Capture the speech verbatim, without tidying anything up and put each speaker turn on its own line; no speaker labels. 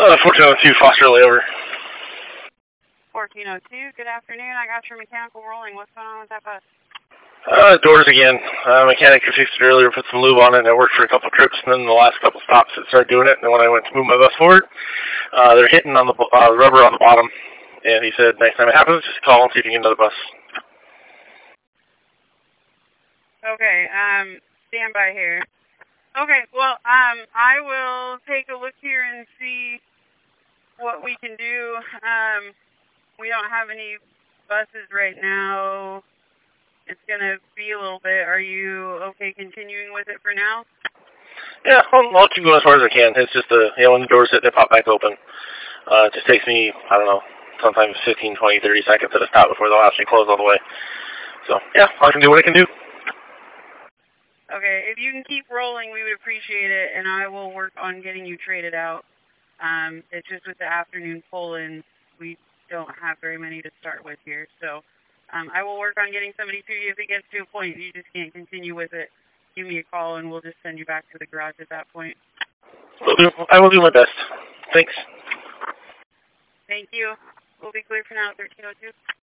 Uh, fourteen oh two, Foster layover.
fourteen oh two, good afternoon. I got your mechanical rolling. What's going on with that bus?
Uh, doors again. Uh, mechanic fixed it earlier, put some lube on it, and it worked for a couple trips, and then the last couple stops it started doing it, and then when I went to move my bus forward, uh, they're hitting on the uh, rubber on the bottom, and he said, next time it happens, just call and see if you can get another bus.
Okay, um, stand by here. Okay, well, um, I will take a look here and see what we can do. Um, we don't have any buses right now. It's going to be a little bit. Are you okay continuing with it for now?
Yeah, I'll, I'll keep going as far as I can. It's just, the, you know, when the doors hit, they pop back open. Uh, it just takes me, I don't know, sometimes fifteen, twenty, thirty seconds at a stop before they'll actually close all the way. So, yeah, I can do what I can do.
Okay, if you can keep rolling, we would appreciate it, and I will work on getting you traded out. Um, it's just with the afternoon pull-ins, we don't have very many to start with here, so um, I will work on getting somebody to you. If it gets to a point you just can't continue with it, give me a call, and we'll just send you back to the garage at that point.
Will do. I will do my best. Thanks.
Thank you. We'll be clear for now at thirteen oh two.